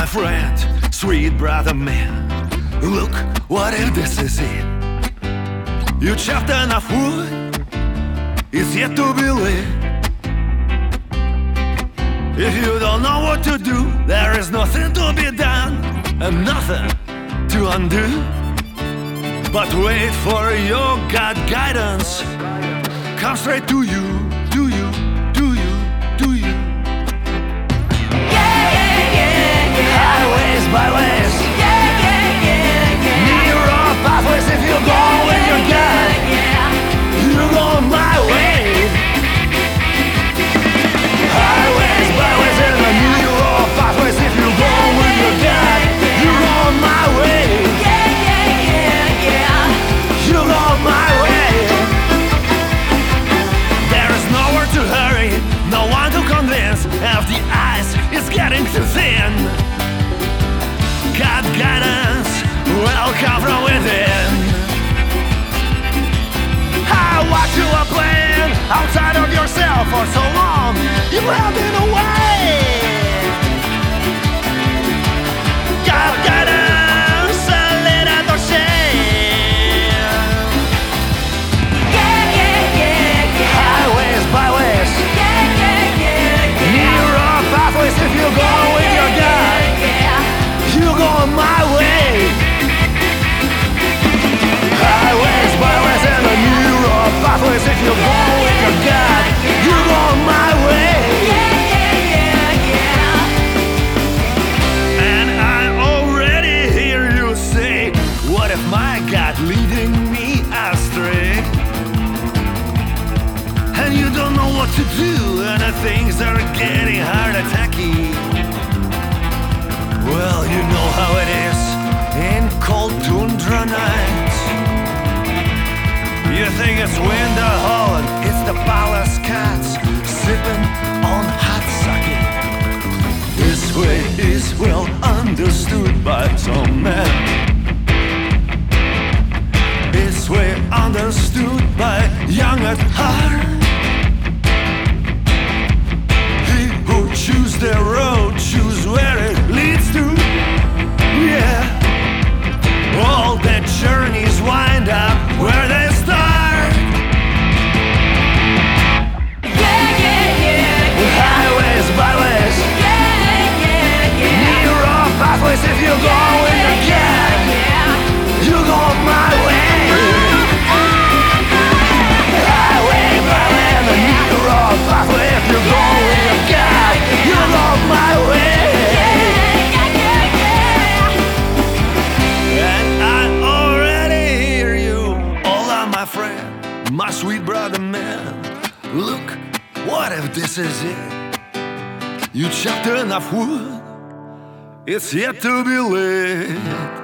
my friend, sweet brother man, look, what if this is it? You chopped enough wood, it's yet to be lit. If you don't know what to do, there is nothing to be done and nothing to undo. But wait for your God guidance, come straight to you, to you, to you, to you. Highways, byways, narrow pathways. If you go with your God, you go my way. Highways, byways, and the narrow pathways. If you go with your God, you go my way. You go my way. There is nowhere to hurry, no one to convince. If the ice is getting too thin, God guidance will come from within. I watch you are playing outside of yourself for so long, you have been away. God guidance, a little shame. Highways, byways, narrow pathways. If you go with your God, you go my way. Highways, byways, and the narrow pathways. If you go with your God, you go my way. And I already hear you say, what if my God leading me astray? And you don't know what to do, and the things are getting hard and tacky. Well, you know how it is in cold tundra nights. You think it's winter Holland, it's the palace cats sipping on hot sake. This way is well understood by some men. This way understood by young at heart. He who choose their road, choose where it leads to. Yeah, all their journeys wind up where they start. Highways, byways, narrow pathways. If you go with your God, you go my way. Highway, byway, and the narrow pathway. If you go with your God, you go my way. My sweet brother man, look, what if this is it? You chopped enough wood, it's yet to be lit.